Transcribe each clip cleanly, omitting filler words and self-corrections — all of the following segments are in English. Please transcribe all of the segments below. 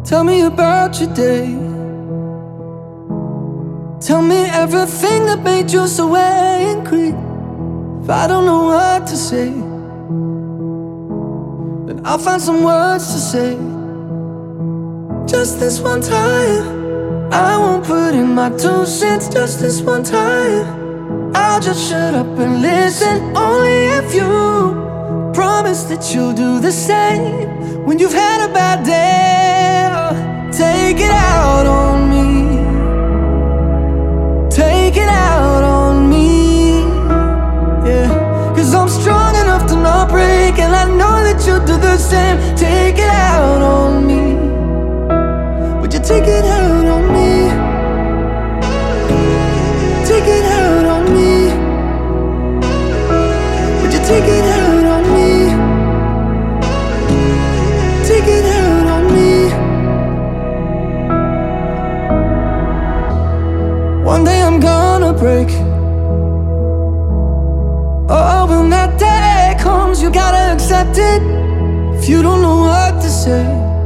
Tell me about your day. Tell me everything that made you so angry. If I don't know what to say, then I'll find some words to say. Just this one time, I won't put in my 2 cents. Just this one time, I'll just shut up and listen. Only if you promise that you'll do the same when you've had a bad day. Take it out on me. Take it out on me. Yeah, 'cause I'm strong enough to not break, and I know that you'll do the same. Take it out on me. Would you take it out on me? Take it out on me. Would you take it out on me? Take it out on me. One day I'm gonna break. Oh, when that day comes, you gotta accept it. If you don't know what to say,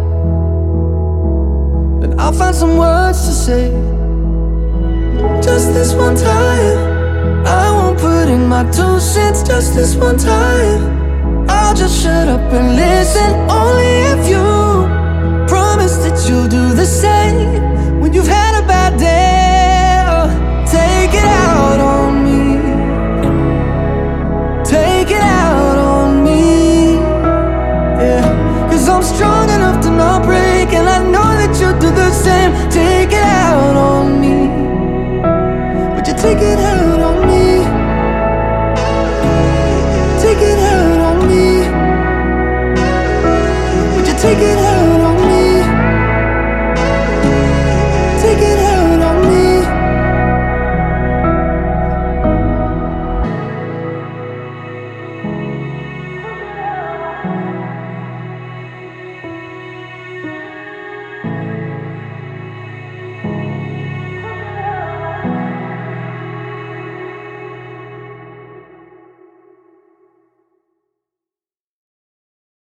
then I'll find some words to say. Just this one time, I won't put in my 2 cents. Just this one time, I'll just shut up and listen. Only if you promise that you'll do the same when you've had a bad day. Take it out on me. Take it out on me. Yeah, 'cause I'm strong enough to not break, and I know that you'll do the same. Take it out on me. Would you take it out?